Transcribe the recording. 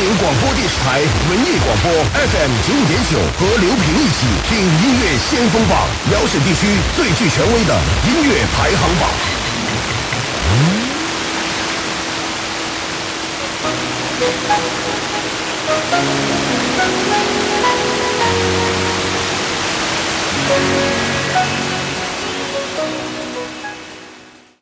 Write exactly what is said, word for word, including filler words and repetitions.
宁广播电视台文艺广播 F M 九五点九和刘平一起听音乐先锋榜，辽沈地区最具权威的音乐排行榜。嗯